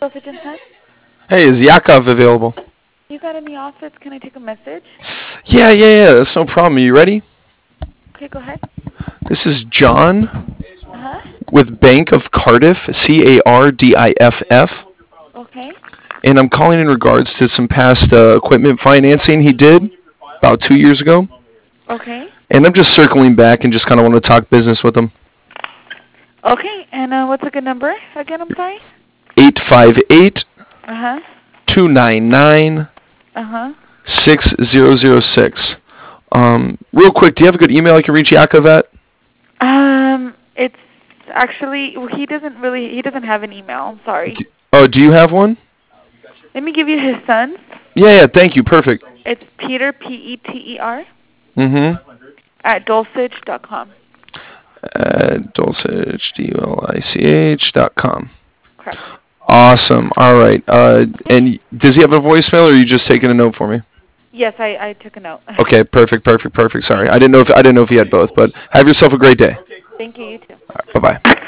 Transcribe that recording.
Dosage and Son? Hey, is Yakov available? He's not in the office. Can I take a message? Yeah. That's no problem. Are you ready? Okay, go ahead. This is John Uh-huh. with Bank of Cardiff, Cardiff, Okay. and I'm calling in regards to some past equipment financing he did about 2 years ago. Okay. And I'm just circling back and just kind of want to talk business with him. Okay, and what's a good number again? I'm sorry? 858 Uh-huh. 299 Uh-huh. 6006. Real quick, do you have a good email I can reach Yakov at? It's actually, he doesn't have an email. I'm sorry. Do you have one? Let me give you his son's. Yeah, thank you. Perfect. It's Peter, Peter, Mm-hmm. at dulcich.com. Dulcich, DULICH.com. Correct. Awesome. All right. And does he have a voicemail, or are you just taking a note for me? Yes, I took a note. Okay. Perfect. Sorry, I didn't know if he had both. But have yourself a great day. Thank you. You too. All right, bye-bye.